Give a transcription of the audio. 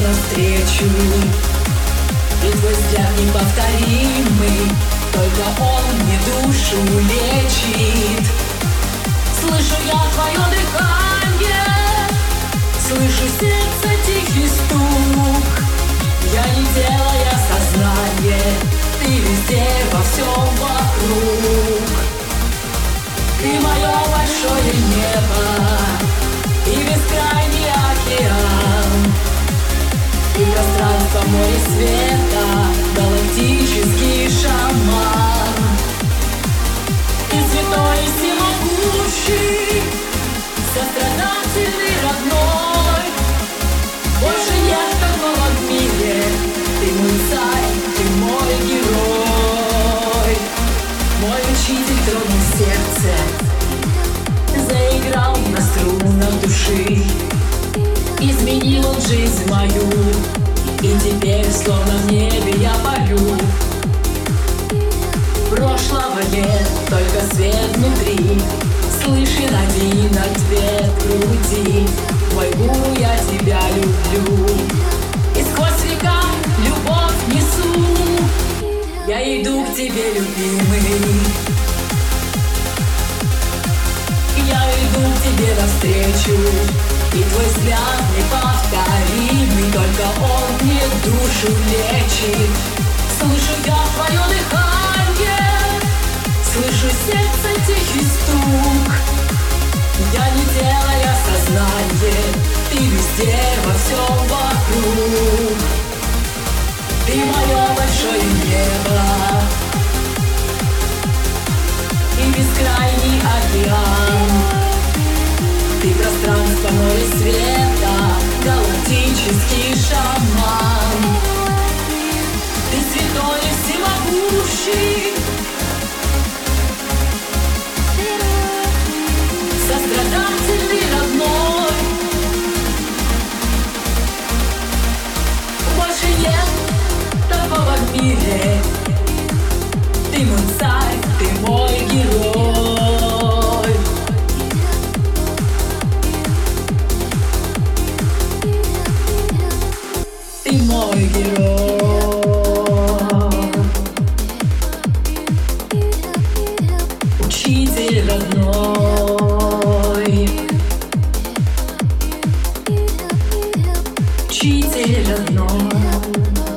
навстречу, и твой взгляд неповторимый, только он мне душу лечит. Слышу я твое дыхание, слышу сердце тихий стук. Я не тело, я сознание, ты везде, во всем вокруг. Ты мое большое небо и бескрайний океан. Ты пространство, море света, галактический шаман. Ты святой и всемогущий, сострадательный, родной. Больше нет такого в мире. Ты мой царь, ты мой герой. Мой учитель тронул сердце, заиграл на струнах души. Изменил он жизнь мою, и теперь словно в небе я парю. Прошлого нет, только свет внутри. Слышен один ответ в груди. Мой гуру, я тебя люблю, и сквозь века любовь несу. Я иду к тебе, любимый, я иду к тебе навстречу, и твой взгляд неповторимый, только он мне душу лечит. Слышу я твое дыхание, слышу сердце тихий стук. Я не тело, я сознание, ты везде, во всем вокруг. Ты мое большое небо и бескрайний океан. Ты пространство, море света, галактический шаман. Ты святой и всемогущий, сострадательный, родной. Больше нет такого в мире. Ты мой царь, ты мой герой. Ты мой герой. Учитель родной, учитель родной.